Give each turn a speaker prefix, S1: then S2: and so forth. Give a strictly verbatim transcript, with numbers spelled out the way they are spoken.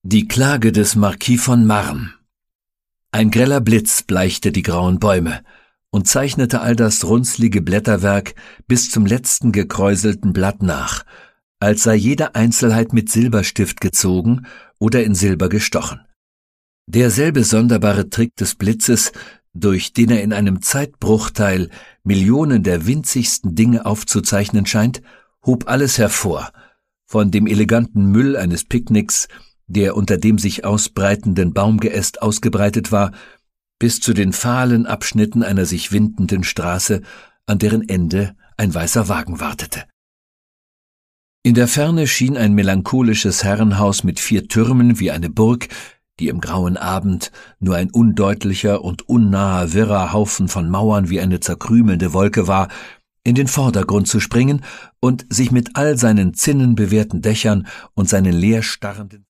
S1: Die Klage des Marquis von Marm. Ein greller Blitz bleichte die grauen Bäume und zeichnete all das runzlige Blätterwerk bis zum letzten gekräuselten Blatt nach, als sei jede Einzelheit mit Silberstift gezogen oder in Silber gestochen. Derselbe sonderbare Trick des Blitzes, durch den er in einem Zeitbruchteil Millionen der winzigsten Dinge aufzuzeichnen scheint, hob alles hervor, von dem eleganten Müll eines Picknicks, der unter dem sich ausbreitenden Baumgeäst ausgebreitet war, bis zu den fahlen Abschnitten einer sich windenden Straße, an deren Ende ein weißer Wagen wartete. In der Ferne schien ein melancholisches Herrenhaus mit vier Türmen wie eine Burg, die im grauen Abend nur ein undeutlicher und unnaher wirrer Haufen von Mauern wie eine zerkrümelnde Wolke war, in den Vordergrund zu springen und sich mit all seinen zinnenbewehrten Dächern und seinen leer starrenden